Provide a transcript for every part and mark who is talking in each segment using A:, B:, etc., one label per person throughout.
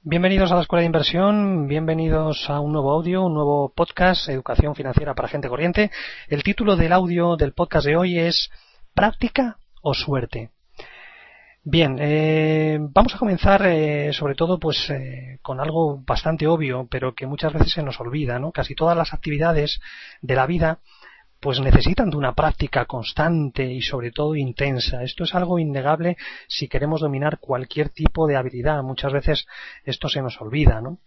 A: Bienvenidos a la Escuela de Inversión, bienvenidos a un nuevo audio, un nuevo podcast, Educación Financiera para Gente Corriente. El título del audio del podcast de hoy es ¿Práctica o suerte? Bien, vamos a comenzar sobre todo con algo bastante obvio, pero que muchas veces se nos olvida, ¿no? Casi todas las actividades de la vida pues necesitan de una práctica constante y sobre todo intensa. Esto es algo innegable si queremos dominar cualquier tipo de habilidad. Muchas veces esto se nos olvida, ¿no?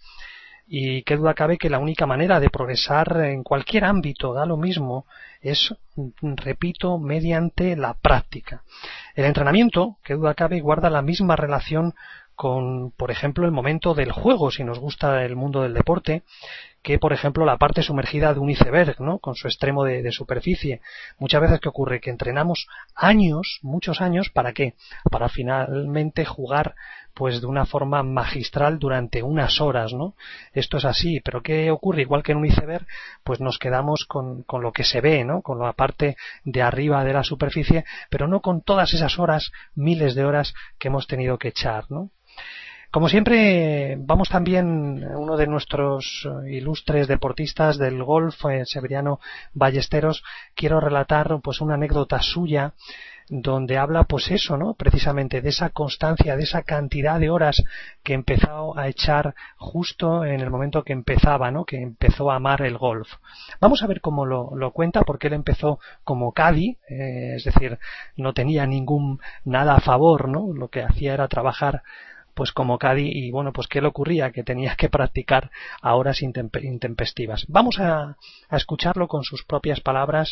A: Y qué duda cabe que la única manera de progresar en cualquier ámbito, da lo mismo, es, repito, mediante la práctica. El entrenamiento, qué duda cabe, guarda la misma relación con, por ejemplo, el momento del juego, si nos gusta el mundo del deporte, que, por ejemplo, la parte sumergida de un iceberg, ¿no? Con su extremo de superficie. Muchas veces, ¿qué ocurre? Que entrenamos años, muchos años, ¿para qué? Para finalmente jugar pues de una forma magistral durante unas horas, ¿no? Esto es así, pero ¿qué ocurre? Igual que en un iceberg, pues nos quedamos con lo que se ve, ¿no? Con la parte de arriba de la superficie, pero no con todas esas horas, miles de horas que hemos tenido que echar, ¿no? Como siempre, vamos también, uno de nuestros ilustres deportistas del golf, Severiano Ballesteros, quiero relatar pues una anécdota suya donde habla pues eso, ¿no? Precisamente de esa constancia, de esa cantidad de horas que empezó a echar justo en el momento que empezaba, ¿no? Que empezó a amar el golf. Vamos a ver cómo lo cuenta, porque él empezó como caddy, es decir, no tenía nada a favor, ¿no? Lo que hacía era trabajar pues como caddy y bueno, pues ¿qué le ocurría? Que tenía que practicar a horas intempestivas. Vamos a escucharlo con sus propias palabras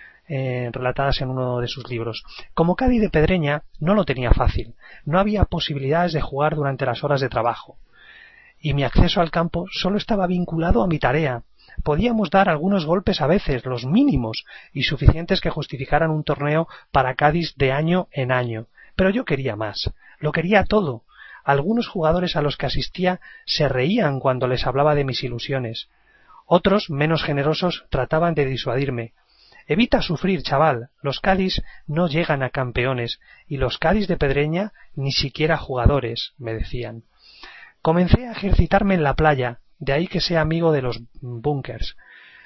A: relatadas en uno de sus libros. Como caddy de Pedreña no lo tenía fácil, no había posibilidades de jugar durante las horas de trabajo y mi acceso al campo solo estaba vinculado a mi tarea. Podíamos dar algunos golpes a veces, los mínimos y suficientes que justificaran un torneo para caddies de año en año, pero yo quería más, lo quería todo. Algunos jugadores a los que asistía se reían cuando les hablaba de mis ilusiones. Otros, menos generosos, trataban de disuadirme. Evita sufrir, chaval. Los caddies no llegan a campeones y los caddies de Pedreña ni siquiera jugadores, me decían. Comencé a ejercitarme en la playa, de ahí que sea amigo de los bunkers.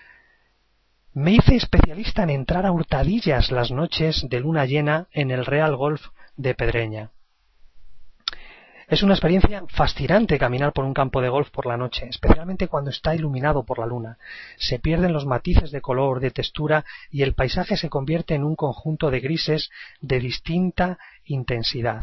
A: Me hice especialista en entrar a hurtadillas las noches de luna llena en el Real Golf de Pedreña. Es una experiencia fascinante caminar por un campo de golf por la noche, especialmente cuando está iluminado por la luna. Se pierden los matices de color, de textura y el paisaje se convierte en un conjunto de grises de distinta intensidad,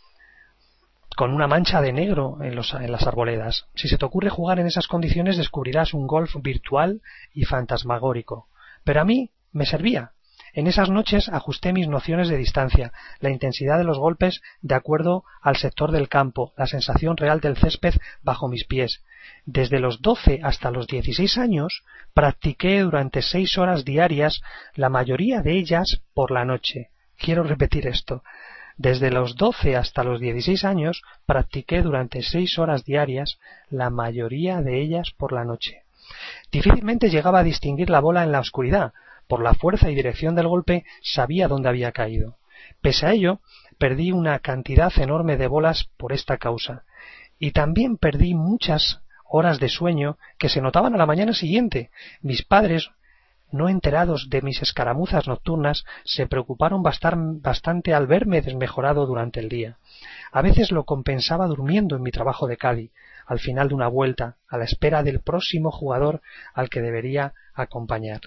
A: con una mancha de negro en las arboledas. Si se te ocurre jugar en esas condiciones descubrirás un golf virtual y fantasmagórico. Pero a mí me servía. En esas noches ajusté mis nociones de distancia, la intensidad de los golpes de acuerdo al sector del campo, la sensación real del césped bajo mis pies. Desde los 12 hasta los 16 años practiqué durante 6 horas diarias, la mayoría de ellas por la noche. Quiero repetir esto. Desde los 12 hasta los 16 años practiqué durante 6 horas diarias, la mayoría de ellas por la noche. Difícilmente llegaba a distinguir la bola en la oscuridad. Por la fuerza y dirección del golpe sabía dónde había caído. Pese a ello, perdí una cantidad enorme de bolas por esta causa. Y también perdí muchas horas de sueño que se notaban a la mañana siguiente. Mis padres, no enterados de mis escaramuzas nocturnas, se preocuparon bastante al verme desmejorado durante el día. A veces lo compensaba durmiendo en mi trabajo de caddy, al final de una vuelta, a la espera del próximo jugador al que debería acompañar.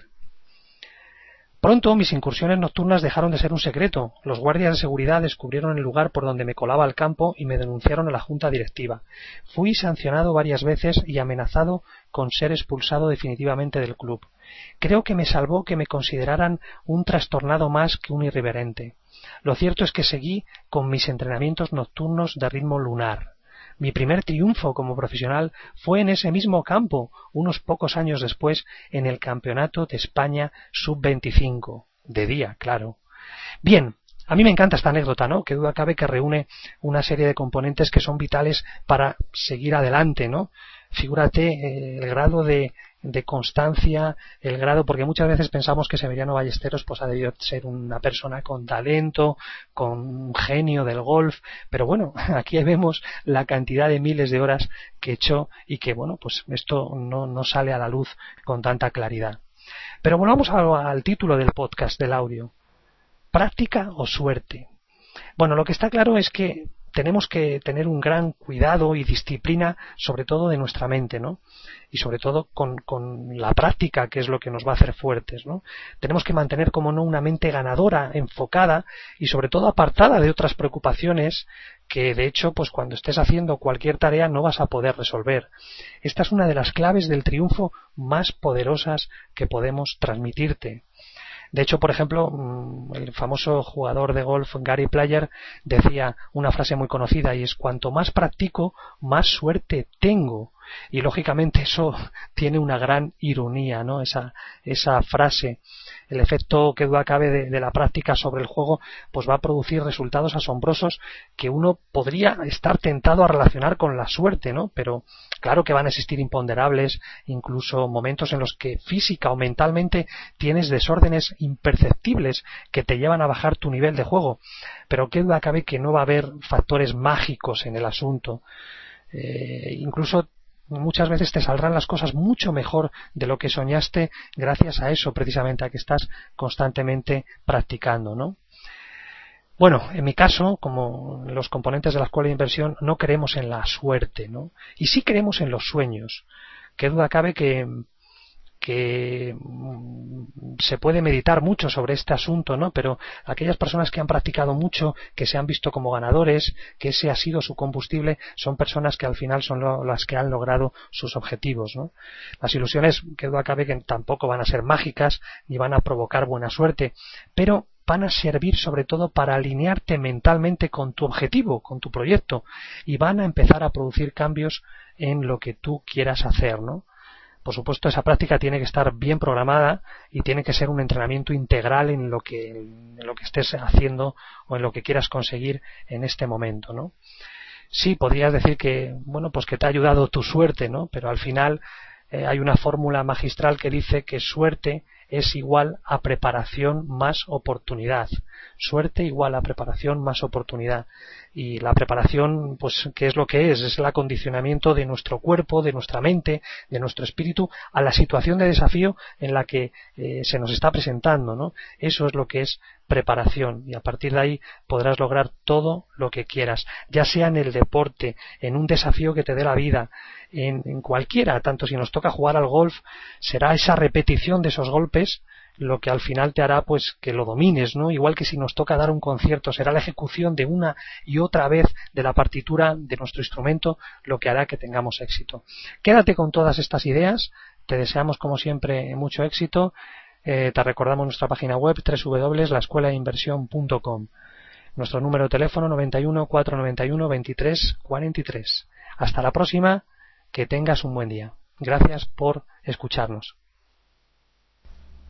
A: Pronto mis incursiones nocturnas dejaron de ser un secreto. Los guardias de seguridad descubrieron el lugar por donde me colaba al campo y me denunciaron a la junta directiva. Fui sancionado varias veces y amenazado con ser expulsado definitivamente del club. Creo que me salvó que me consideraran un trastornado más que un irreverente. Lo cierto es que seguí con mis entrenamientos nocturnos de ritmo lunar. Mi primer triunfo como profesional fue en ese mismo campo, unos pocos años después, en el Campeonato de España Sub-25, de día, claro. Bien, a mí me encanta esta anécdota, ¿no? Que duda cabe que reúne una serie de componentes que son vitales para seguir adelante, ¿no? Figúrate el grado de de constancia, el grado, porque muchas veces pensamos que Severiano Ballesteros pues ha debido ser una persona con talento, con un genio del golf, pero bueno, aquí vemos la cantidad de miles de horas que echó y que bueno, pues esto no sale a la luz con tanta claridad. Pero volvamos al título del podcast, del audio. ¿Práctica o suerte? Bueno, lo que está claro es que tenemos que tener un gran cuidado y disciplina, sobre todo de nuestra mente, ¿no? Y sobre todo con la práctica, que es lo que nos va a hacer fuertes, ¿no? Tenemos que mantener, como no, una mente ganadora, enfocada y sobre todo apartada de otras preocupaciones que, de hecho, pues cuando estés haciendo cualquier tarea no vas a poder resolver. Esta es una de las claves del triunfo más poderosas que podemos transmitirte. De hecho, por ejemplo, el famoso jugador de golf Gary Player decía una frase muy conocida y es: cuanto más practico, más suerte tengo. Y lógicamente eso tiene una gran ironía, ¿no? Esa frase. El efecto que duda cabe de la práctica sobre el juego pues va a producir resultados asombrosos que uno podría estar tentado a relacionar con la suerte, ¿no? Pero claro que van a existir imponderables, incluso momentos en los que física o mentalmente tienes desórdenes imperceptibles que te llevan a bajar tu nivel de juego. Pero qué duda cabe que no va a haber factores mágicos en el asunto. Incluso muchas veces te saldrán las cosas mucho mejor de lo que soñaste gracias a eso, precisamente, a que estás constantemente practicando, ¿no? Bueno, en mi caso, como los componentes de la escuela de inversión, no creemos en la suerte, ¿no? Y sí creemos en los sueños. Qué duda cabe que se puede meditar mucho sobre este asunto, ¿no? Pero aquellas personas que han practicado mucho, que se han visto como ganadores, que ese ha sido su combustible, son personas que al final son las que han logrado sus objetivos, ¿no? Las ilusiones, que duda cabe, que tampoco van a ser mágicas ni van a provocar buena suerte, pero van a servir sobre todo para alinearte mentalmente con tu objetivo, con tu proyecto, y van a empezar a producir cambios en lo que tú quieras hacer, ¿no? Por supuesto, esa práctica tiene que estar bien programada y tiene que ser un entrenamiento integral en lo que estés haciendo o en lo que quieras conseguir en este momento, ¿no? Sí, podrías decir que, bueno, pues que te ha ayudado tu suerte, ¿no? Pero al final hay una fórmula magistral que dice que suerte es igual a preparación más oportunidad. Suerte igual a preparación más oportunidad. Y la preparación, pues, ¿qué es lo que es? Es el acondicionamiento de nuestro cuerpo, de nuestra mente, de nuestro espíritu a la situación de desafío en la que se nos está presentando, ¿no? Eso es lo que es preparación, y a partir de ahí podrás lograr todo lo que quieras, ya sea en el deporte, en un desafío que te dé la vida, en cualquiera. Tanto si nos toca jugar al golf, será esa repetición de esos golpes lo que al final te hará pues que lo domines, ¿no? Igual que si nos toca dar un concierto, será la ejecución de una y otra vez de la partitura de nuestro instrumento lo que hará que tengamos éxito. Quédate con todas estas ideas, te deseamos como siempre mucho éxito. Te recordamos nuestra página web www.laescuelainversión.com, nuestro número de teléfono 91 491 23 43. Hasta la próxima, que tengas un buen día. Gracias por escucharnos.